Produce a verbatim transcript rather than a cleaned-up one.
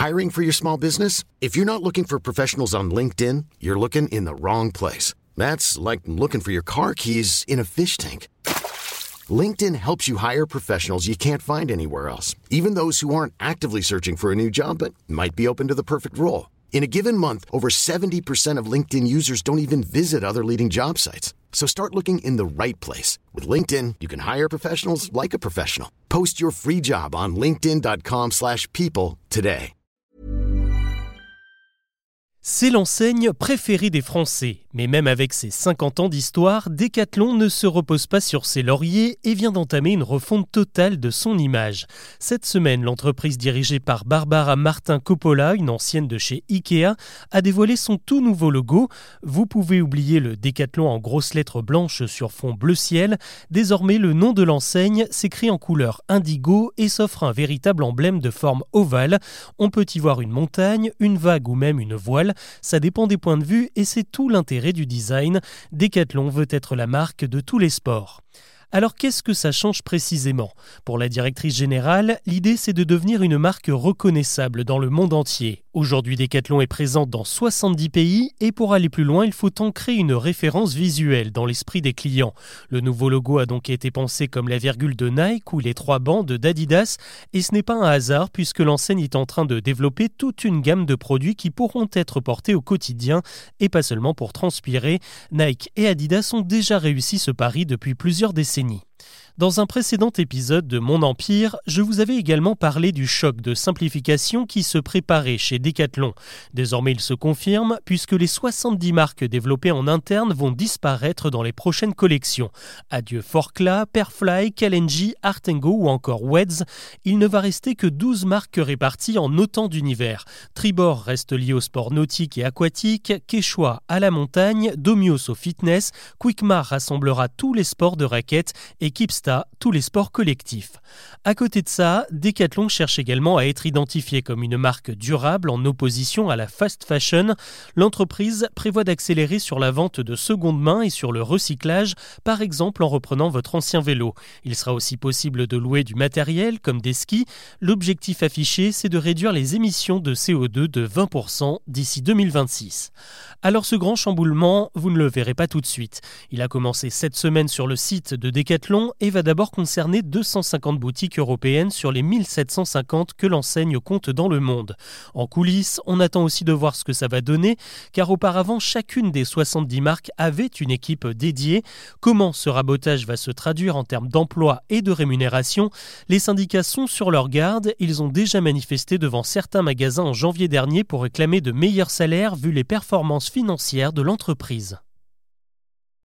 Hiring for your small business? If you're not looking for professionals on LinkedIn, you're looking in the wrong place. That's like looking for your car keys in a fish tank. LinkedIn helps you hire professionals you can't find anywhere else, even those who aren't actively searching for a new job but might be open to the perfect role. In a given month, over seventy percent of LinkedIn users don't even visit other leading job sites. So start looking in the right place. With LinkedIn, you can hire professionals like a professional. Post your free job on linkedin dot com slash people today. C'est l'enseigne préférée des Français. Mais même avec ses cinquante ans d'histoire, Decathlon ne se repose pas sur ses lauriers et vient d'entamer une refonte totale de son image. Cette semaine, l'entreprise dirigée par Barbara Martin Coppola, une ancienne de chez Ikea, a dévoilé son tout nouveau logo. Vous pouvez oublier le Decathlon en grosses lettres blanches sur fond bleu ciel. Désormais, le nom de l'enseigne s'écrit en couleur indigo et s'offre un véritable emblème de forme ovale. On peut y voir une montagne, une vague ou même une voile. Ça dépend des points de vue et c'est tout l'intérêt du design. Decathlon veut être la marque de tous les sports. Alors qu'est-ce que ça change précisément ? Pour la directrice générale, l'idée c'est de devenir une marque reconnaissable dans le monde entier. Aujourd'hui, Decathlon est présente dans soixante-dix pays et pour aller plus loin, il faut ancrer une référence visuelle dans l'esprit des clients. Le nouveau logo a donc été pensé comme la virgule de Nike ou les trois bandes d'Adidas et ce n'est pas un hasard puisque l'enseigne est en train de développer toute une gamme de produits qui pourront être portés au quotidien et pas seulement pour transpirer. Nike et Adidas ont déjà réussi ce pari depuis plusieurs décennies. Dans un précédent épisode de Mon Empire, je vous avais également parlé du choc de simplification qui se préparait chez Decathlon. Désormais, il se confirme puisque les soixante-dix marques développées en interne vont disparaître dans les prochaines collections. Adieu Forclaz, Perfly, Kalenji, Art and Go ou encore Weds. Il ne va rester que douze marques réparties en autant d'univers. Tribord reste lié au sport nautique et aquatique, Quechua à la montagne, Domios au fitness, Quickmart rassemblera tous les sports de raquettes et Kipsta tous les sports collectifs. À côté de ça, Decathlon cherche également à être identifié comme une marque durable en opposition à la fast fashion. L'entreprise prévoit d'accélérer sur la vente de seconde main et sur le recyclage, par exemple en reprenant votre ancien vélo. Il sera aussi possible de louer du matériel comme des skis. L'objectif affiché, c'est de réduire les émissions de C O deux de vingt pour cent d'ici deux mille vingt-six. Alors ce grand chamboulement, vous ne le verrez pas tout de suite. Il a commencé cette semaine sur le site de Decathlon et va d'abord concerner deux cent cinquante boutiques européennes sur les mille sept cent cinquante que l'enseigne compte dans le monde. En coulisses, on attend aussi de voir ce que ça va donner, car auparavant, chacune des soixante-dix marques avait une équipe dédiée. Comment ce rabotage va se traduire en termes d'emploi et de rémunération ? Les syndicats sont sur leur garde. Ils ont déjà manifesté devant certains magasins en janvier dernier pour réclamer de meilleurs salaires vu les performances financières de l'entreprise.